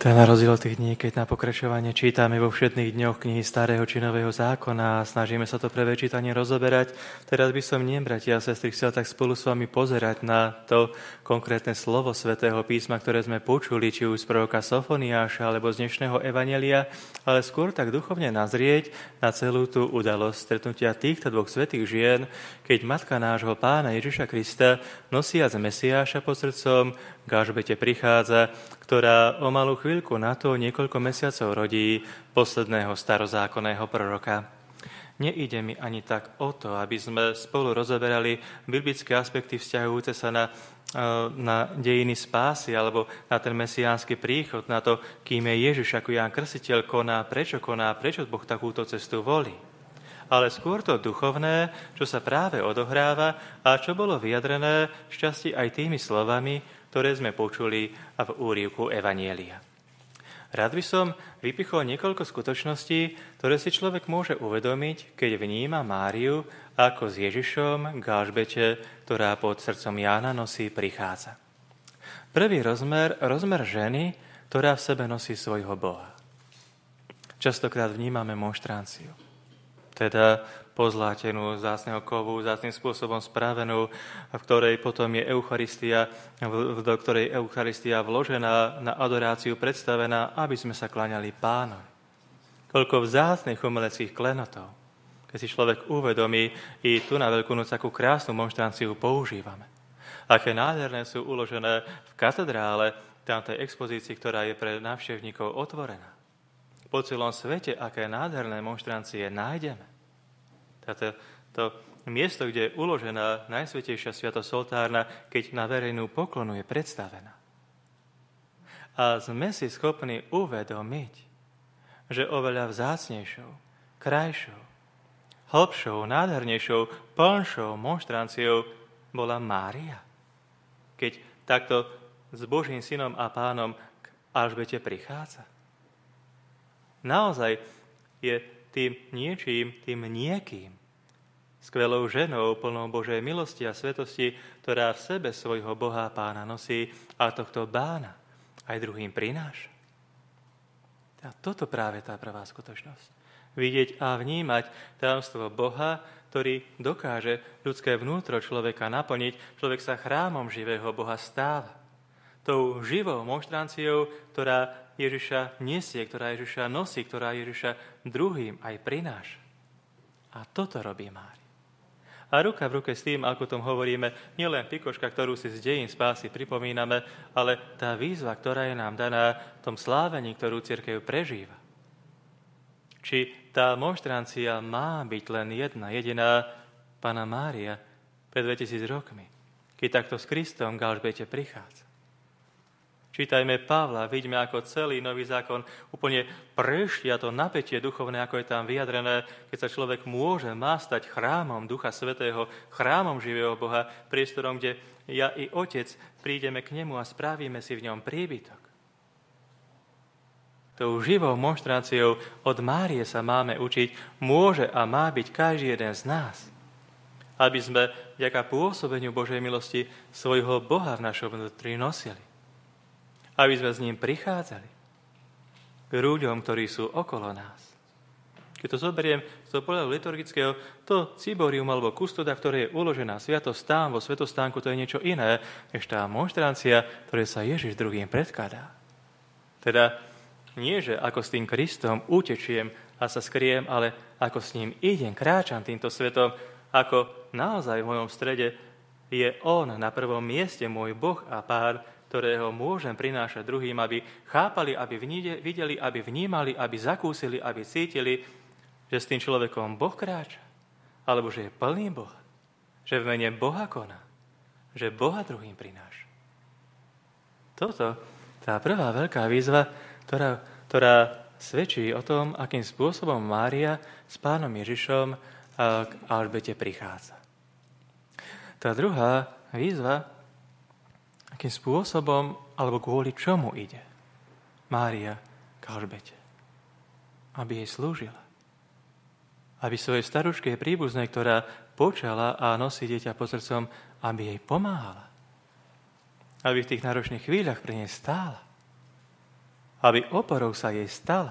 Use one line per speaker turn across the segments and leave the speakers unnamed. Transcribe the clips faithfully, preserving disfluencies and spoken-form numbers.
To je na rozdiel od tých dní, keď na pokračovanie čítame vo všetných dňoch knihy Starého či Nového zákona a snažíme sa to prvé čítanie rozoberať. Teraz by som nie, bratia a sestry, chcel tak spolu s vami pozerať na to konkrétne slovo Svätého písma, ktoré sme počuli, či už z proroka Sofoniáša alebo z dnešného evanjelia, ale skôr tak duchovne nazrieť na celú tú udalosť stretnutia týchto dvoch svätých žien, keď matka nášho Pána Ježiša Krista, nosiac Mesiáša pod srdcom, k Alžbete prichádza, ktorá o malú chvíľku na to niekoľko mesiacov rodí posledného starozákonného proroka. Neide mi ani tak o to, aby sme spolu rozoberali biblické aspekty vzťahujúce sa na, na dejiny spásy alebo na ten mesiánsky príchod, na to, kým je Ježiš ako Ján Krstiteľ koná, prečo koná, prečo Boh takúto cestu volí. Ale skôr to duchovné, čo sa práve odohráva a čo bolo vyjadrené šťastí aj tými slovami, ktoré sme počuli v úryvku evanjelia. Rád by som vypichol niekoľko skutočností, ktoré si človek môže uvedomiť, keď vníma Máriu, ako s Ježišom k Alžbete, ktorá pod srdcom Jána nosí, prichádza. Prvý rozmer, rozmer ženy, ktorá v sebe nosí svojho Boha. Častokrát vnímame monštranciu, teda pozlátenú, vzácneho kovu, vzácným spôsobom spravenú, v ktorej potom je Eucharistia, do ktorej Eucharistia vložená na adoráciu predstavená, aby sme sa kláňali Pánovi. Koľko vzácnych umeleckých klenotov, keď si človek uvedomí, i tu na Veľkú noc akú krásnu monštranciu používame. Aké nádherné sú uložené v katedrále, tamtej expozícii, ktorá je pre návštevníkov otvorená. Po celom svete, aké nádherné monštrancie nájdeme. Táto, to miesto, kde je uložená Najsvätejšia sviatosť oltárna, keď na verejnú poklonu je predstavená. A sme si schopní uvedomiť, že oveľa vzácnejšou, krajšou, hlbšou, nádhernejšou, plnšou monštranciou bola Mária. Keď takto s Božím synom a Pánom k Alžbete prichádza. Naozaj je tým niečím, tým niekým, skvelou ženou, plnou Božej milosti a svetosti, ktorá v sebe svojho Boha Pána nosí a tohto Pána aj druhým prináša. A toto práve tá prvá skutočnosť. Vidieť a vnímať tajomstvo Boha, ktorý dokáže ľudské vnútro človeka naplniť. Človek sa chrámom živého Boha stáva. Tou živou monštranciou, ktorá Ježiša nesie, ktorá Ježiša nosí, ktorá Ježiša druhým aj prináša. A toto robí Mária. A ruka v ruke s tým, ako o tom hovoríme, nielen pikoška, ktorú si z dejín spásy pripomíname, ale tá výzva, ktorá je nám daná v tom slávení, ktorú cirkev prežíva. Či tá monštrancia má byť len jedna, jediná Panna Mária pred dvetisíc rokmi, keď takto s Kristom k Alžbete prichádza. Čítajme Pavla, vidíme, ako celý Nový zákon úplne preštia to napätie duchovné, ako je tam vyjadrené, keď sa človek môže, má stať chrámom Ducha Svätého, chrámom živého Boha, priestorom, kde ja i Otec prídeme k nemu a spravíme si v ňom príbytok. Tou živou monštráciou od Márie sa máme učiť, môže a má byť každý jeden z nás, aby sme vďaka pôsobeniu Božej milosti svojho Boha v našom vnútri nosili. Aby sme s ním prichádzali k ľuďom, ktorí sú okolo nás. Keď to zoberiem z toho pohľadu liturgického, to ciborium alebo kustoda, ktoré je uložená sviatosť tam vo svetostánku, to je niečo iné, než tá monštrancia, ktoré sa Ježiš druhým predkladá. Teda nie, že ako s tým Kristom utečiem a sa skriem, ale ako s ním idem, kráčam týmto svetom, ako naozaj v mojom strede je on na prvom mieste, môj Boh a Pán, ktorého môžem prinášať druhým, aby chápali, aby videli, aby vnímali, aby zakúsili, aby cítili, že s tým človekom Boh kráča, alebo že je plný Boha, že v mene Boha koná, že Boha druhým prináša. Toto, tá prvá veľká výzva, ktorá, ktorá svedčí o tom, akým spôsobom Mária s Pánom Ježišom k Alžbete prichádza. Tá druhá výzva, akým spôsobom, alebo kvôli čomu ide Mária k Alžbete. Aby jej slúžila. Aby svojej staručkej príbuznej, ktorá počala a nosí dieťa pod srdcom, aby jej pomáhala. Aby v tých náročných chvíľach pri nej stála. aby oporou sa jej stala.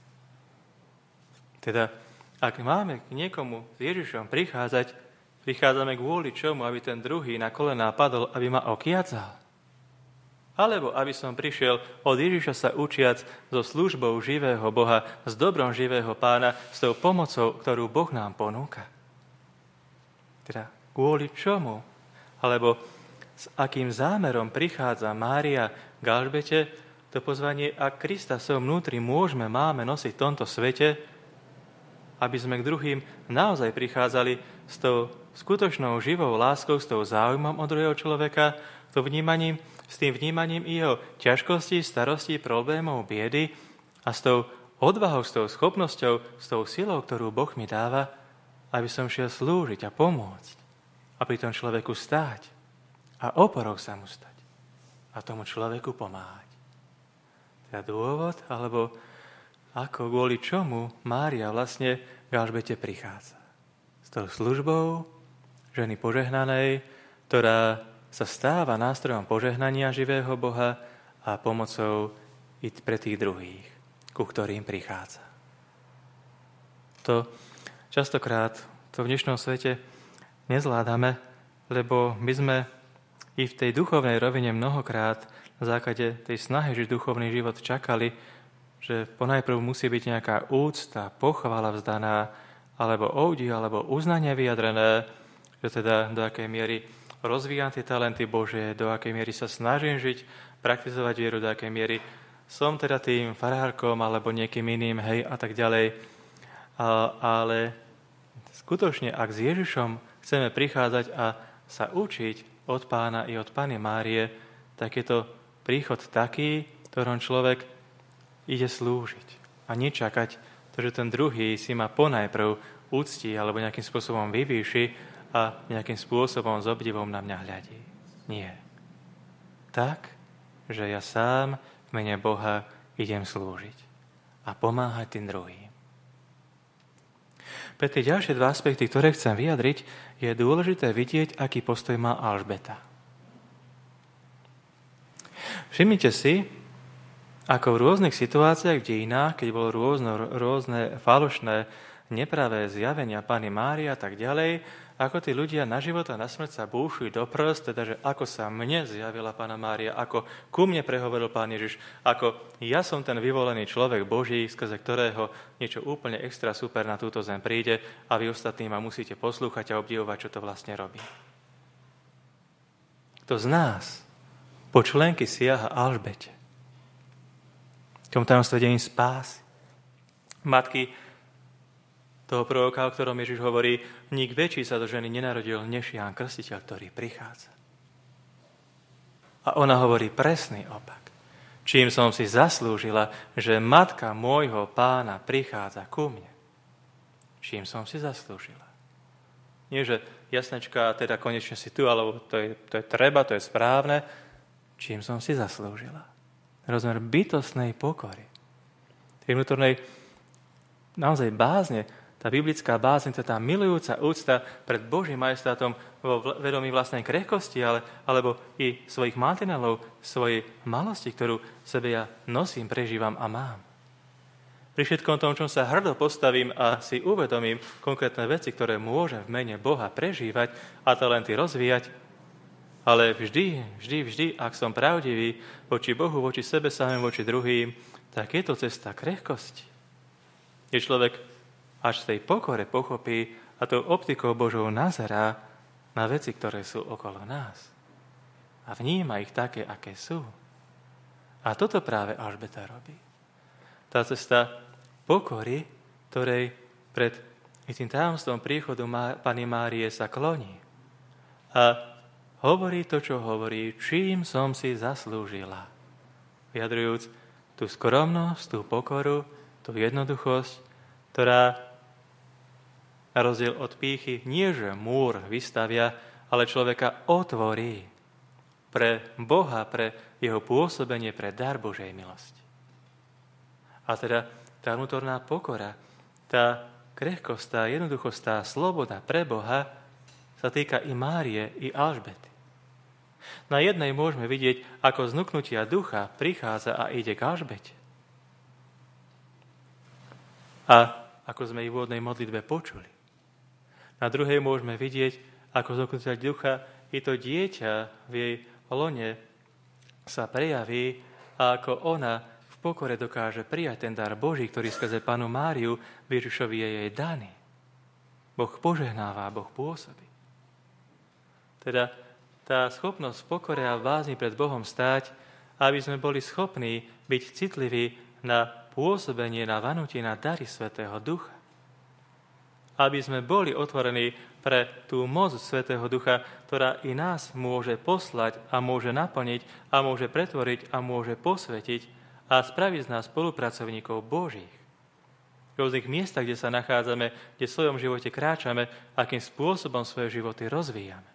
Teda, ak máme k niekomu s Ježišom prichádzať, prichádzame kvôli čomu, aby ten druhý na kolená padol, aby ma okiacal. Alebo aby som prišiel od Ježiša sa učiac so službou živého Boha, s dobrom živého Pána, s tou pomocou, ktorú Boh nám ponúka. Teda kvôli čomu? Alebo s akým zámerom prichádza Mária k Alžbete, to pozvanie, ak Krista v svojom vnútri môžeme, máme nosiť v tomto svete, aby sme k druhým naozaj prichádzali s tou skutočnou živou láskou, s tou záujmom od druhého človeka, to vnímaním, s tým vnímaním i jeho ťažkostí, starostí, problémov, biedy a s tou odvahou, s tou schopnosťou, s tou silou, ktorú Boh mi dáva, aby som šiel slúžiť a pomôcť a pri tom človeku stáť a oporou sa mu stať a tomu človeku pomáhať. Teda dôvod, alebo ako kvôli čomu Mária vlastne k Alžbete prichádza. S tou službou ženy požehnanej, ktorá sa stáva nástrojom požehnania živého Boha a pomocou i pre tých druhých, ku ktorým prichádza. To častokrát to v dnešnom svete nezvládame, lebo my sme i v tej duchovnej rovine mnohokrát na základe tej snahy žiť duchovný život čakali, že ponajprv musí byť nejaká úcta, pochvala vzdaná, alebo obdiv, alebo uznanie vyjadrené, že teda do akej miery rozvíjam tie talenty Božie, do akej miery sa snažím žiť, praktizovať vieru, do akej miery som teda tým farárkom alebo niekým iným, hej, a tak ďalej. A, ale skutočne, ak s Ježišom chceme prichádzať a sa učiť od Pána i od Panny Márie, tak je to príchod taký, ktorom človek ide slúžiť a nečakať to, že ten druhý si ma ponajprv úcti alebo nejakým spôsobom vyvýši a nejakým spôsobom s obdivom na mňa hľadí. Nie. Tak, že ja sám v mene Boha idem slúžiť a pomáhať tým druhým. Pre tie ďalšie dva aspekty, ktoré chcem vyjadriť, je dôležité vidieť, aký postoj má Alžbeta. Všimnite si, ako v rôznych situáciách v dejinách, keď bolo rôzne, rôzne falošné, nepravé zjavenia Panny Márie a tak ďalej, ako tí ľudia na život a na smrť sa búšujú do prst, teda, že ako sa mne zjavila Panna Mária, ako ku mne prehovoril Pán Ježiš, ako ja som ten vyvolený človek Boží, skrze ktorého niečo úplne extra super na túto zem príde a vy ostatní ma musíte poslúchať a obdivovať, čo to vlastne robí. Kto z nás po členky siaha Alžbete, v tom tajomstve dejín spásy, matky toho proroka, o ktorom Ježiš hovorí, nik väčší sa do ženy nenarodil než Ján Krstiteľ, ktorý prichádza. A ona hovorí presný opak. Čím som si zaslúžila, že matka môjho Pána prichádza ku mne. Čím som si zaslúžila. Nie, že jasnečka, teda konečne si tu, alebo to je, to je treba, to je správne. Čím som si zaslúžila. Rozmer bytostnej pokory. Tej vnútornej naozaj bázne, tá biblická bázeň, to je tá milujúca úcta pred Božím majestátom vo vedomí vlastnej krehkosti, ale, alebo i svojich mantinelov, svojej malosti, ktorú sebe ja nosím, prežívam a mám. Pri všetkom tom, čom sa hrdo postavím a si uvedomím konkrétne veci, ktoré môžem v mene Boha prežívať a talenty rozvíjať, ale vždy, vždy, vždy, ak som pravdivý voči Bohu, voči sebe samým, voči druhým, tak je to cesta krehkosti. Je človek až v tej pokore pochopí a tou optikou Božou nazerá na veci, ktoré sú okolo nás. A vníma ich také, aké sú. A toto práve Alžbeta robí. Tá cesta pokory, ktorej pred tým tajomstvom príchodu Panny Márie sa kloní. A hovorí to, čo hovorí, čím som si zaslúžila. Vyjadrujúc tú skromnosť, tú pokoru, tú jednoduchosť, ktorá na rozdiel od pýchy nie že múr vystavia, ale človeka otvorí pre Boha, pre jeho pôsobenie, pre dar Božej milosti. A teda tá vnútorná pokora, tá krehkosť, tá jednoduchosť, tá sloboda pre Boha sa týka i Márie, i Alžbety. Na jednej môžeme vidieť, ako z nuknutia ducha prichádza a ide k Alžbete. A ako sme i v úvodnej modlitbe počuli. Na druhej môžeme vidieť, ako zoknutia ducha i to dieťa v jej lone sa prejaví a ako ona v pokore dokáže prijať ten dar Boží, ktorý skrze Pannu Máriu Ježišovi je jej daný. Boh požehnáva, Boh pôsobí. Teda tá schopnosť v pokore a v bázni pred Bohom stáť, aby sme boli schopní byť citliví na pôsobenie, na vanutie, na dary Svätého Ducha. Aby sme boli otvorení pre tú moc Svätého Ducha, ktorá i nás môže poslať a môže naplniť a môže pretvoriť a môže posvetiť a spraviť z nás spolupracovníkov Božích. V rôznych miestach, kde sa nachádzame, kde v svojom živote kráčame, akým spôsobom svoje životy rozvíjame.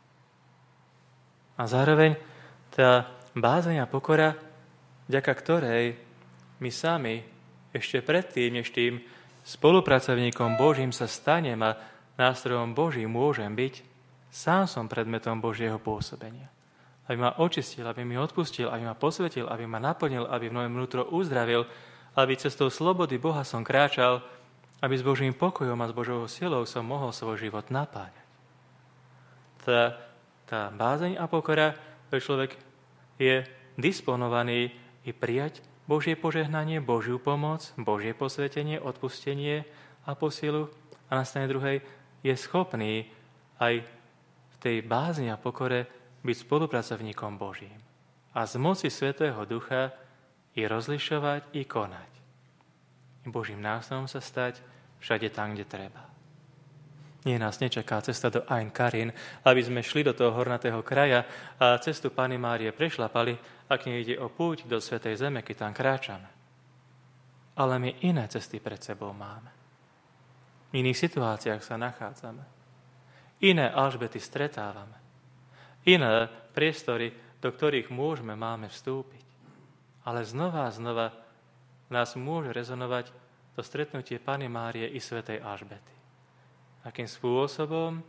A zároveň tá bázeň a pokora, vďaka ktorej my sami ešte predtým, než tým spolupracovníkom Božím sa stanem a nástrojom Božím môžem byť, sám som predmetom Božieho pôsobenia. Aby ma očistil, aby mi odpustil, aby ma posvetil, aby ma naplnil, aby v moje vnútro uzdravil, aby cestou slobody Boha som kráčal, aby s Božím pokojom a s Božou silou som mohol svoj život napáňať. Tá, tá bázeň a pokora, že človek je disponovaný i prijať Božie požehnanie, Božiu pomoc, Božie posvetenie, odpustenie a posilu a na strane druhej je schopný aj v tej bázni a pokore byť spolupracovníkom Božím a z moci Svätého Ducha i rozlišovať, i konať. I Božím nástrojom sa stať všade tam, kde treba. Nie nás nečaká cesta do Ain Karin, aby sme šli do toho hornatého kraja a cestu Panny Márie prešlapali, ak nejde o púť do Svätej Zeme, keď tam kráčame. Ale my iné cesty pred sebou máme. V iných situáciách sa nachádzame. Iné Alžbety stretávame. Iné priestory, do ktorých môžeme, máme vstúpiť. Ale znova a znova nás môže rezonovať to stretnutie Panny Márie i svätej Alžbety. Akým spôsobom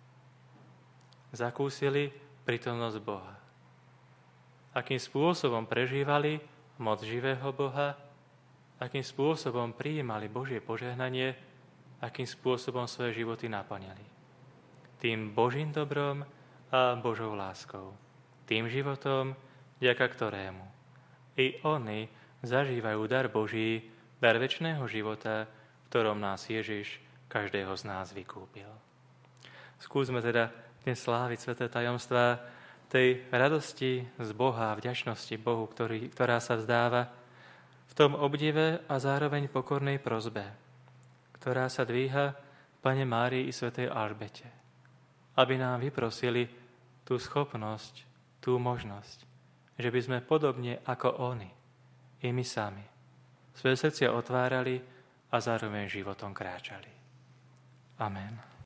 zakúsili prítomnosť Boha. Akým spôsobom prežívali moc živého Boha, akým spôsobom prijímali Božie požehnanie, akým spôsobom svoje životy naplňali. Tým Božím dobrom a Božou láskou. Tým životom, vďaka ktorému i oni zažívajú dar Boží, dar večného života, v ktorom nás Ježiš každého z nás vykúpil. Skúsme teda dnes sláviť sväté tajomstvá tej radosti z Boha a vďačnosti Bohu, ktorý, ktorá sa vzdáva v tom obdive a zároveň pokornej prosbe, ktorá sa dvíha Panne Márii i svätej Alžbete, aby nám vyprosili tú schopnosť, tú možnosť, že by sme podobne ako oni, i my sami, svoje srdcia otvárali a zároveň životom kráčali. Amen.